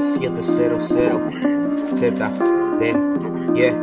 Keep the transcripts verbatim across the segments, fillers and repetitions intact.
siete cero cero Z D, yeah.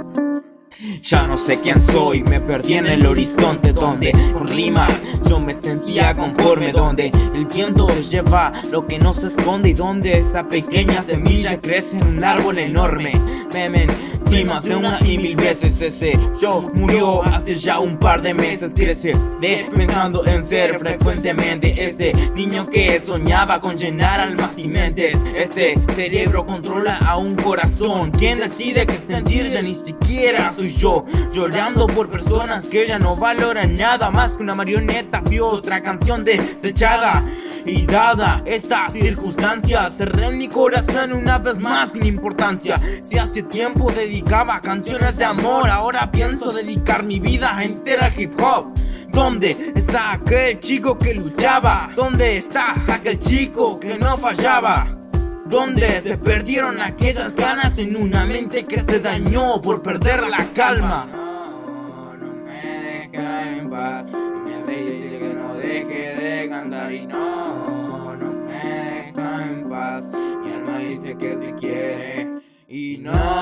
Ya no sé quién soy, me perdí en el horizonte donde por limas yo me sentía conforme, donde el viento se lleva lo que no se esconde y donde esa pequeña semilla crece en un árbol enorme. Me mentí más de una y mil veces, ese yo murió hace ya un par de meses. Creceré pensando en ser frecuentemente ese niño que soñaba con llenar almas y mentes. Este cerebro controla a un corazón. ¿Quién decide qué sentir? Ya ni siquiera soy yo, llorando por personas que ya no valoran nada más que una marioneta. Fui otra canción desechada y dada esta circunstancia cerré mi corazón una vez más sin importancia. Si hace tiempo dedicaba canciones de amor, ahora pienso dedicar mi vida entera al hip hop. ¿Dónde está aquel chico que luchaba? ¿Dónde está aquel chico que no fallaba? ¿Dónde se perdieron aquellas ganas en una mente que se dañó por perder la calma? No, no me deja en paz. Mi mente dice que no deje de cantar y no, no me deja en paz. Mi alma dice que si quiere y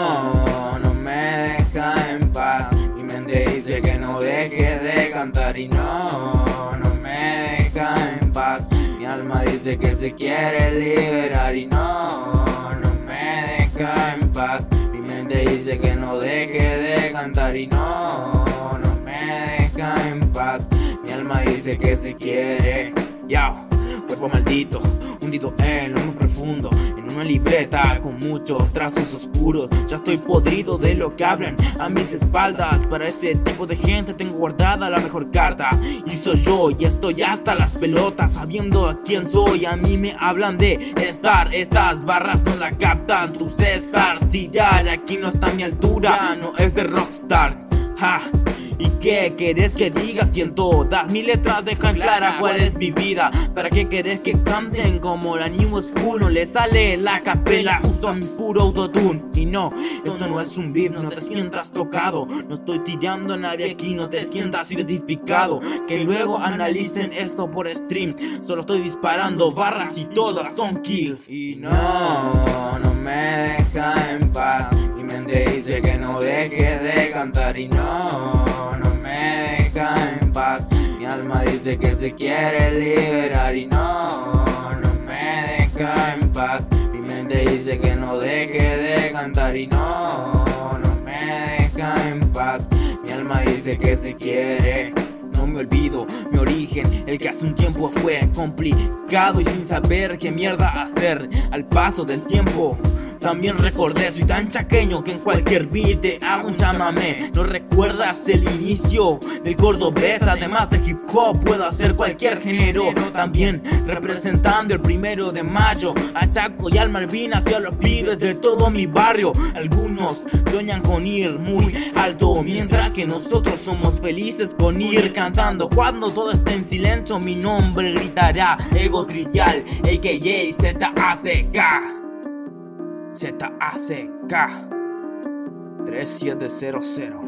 no, no me deja en paz. Mi mente dice que no deje de cantar y no, no me deja en paz. Mi alma dice que se quiere liberar y no, no me deja en paz. Mi mente dice que no deje de cantar y no, no me deja en paz. Mi alma dice que se quiere. Yao. Cuerpo maldito, hundido en lo muy profundo, en una libreta con muchos trazos oscuros. Ya estoy podrido de lo que hablan a mis espaldas. Para ese tipo de gente tengo guardada la mejor carta, y soy yo, y estoy hasta las pelotas sabiendo a quién soy. A mí me hablan de estar, estas barras no la captan tus stars. Tirar aquí no está a mi altura, no es de rockstars. Ja. ¿Y qué querés que diga? Si en todas mis letras dejan clara cuál es mi vida. ¿Para qué querés que canten como la New School? No le sale la capela, uso mi puro autotune. Y no, esto no es un beef, no te sientas tocado. No estoy tirando a nadie aquí, no te sientas identificado. Que luego analicen esto por stream. Solo estoy disparando barras y todas son kills. Y no, no me deja en paz. Mi mente dice que no deje de cantar y no, no me deja en paz. Mi alma dice que se quiere liberar y no, no me deja en paz. Mi mente dice que no deje de cantar y no, no me deja en paz. Mi alma dice que se quiere. No me olvido mi origen, el que hace un tiempo fue complicado y sin saber qué mierda hacer. Al paso del tiempo también recordé, soy tan chaqueño que en cualquier beat te hago un chamamé. ¿No recuerdas el inicio del cordobés? Además de hip hop puedo hacer cualquier género. También representando el primero de mayo a Chaco y al Malvinas y a los pibes de todo mi barrio. Algunos sueñan con ir muy alto, mientras que nosotros somos felices con ir cantando. Cuando todo esté en silencio mi nombre gritará. Ego Trivial, a k a. Z A C K Z A C K tres siete cero cero.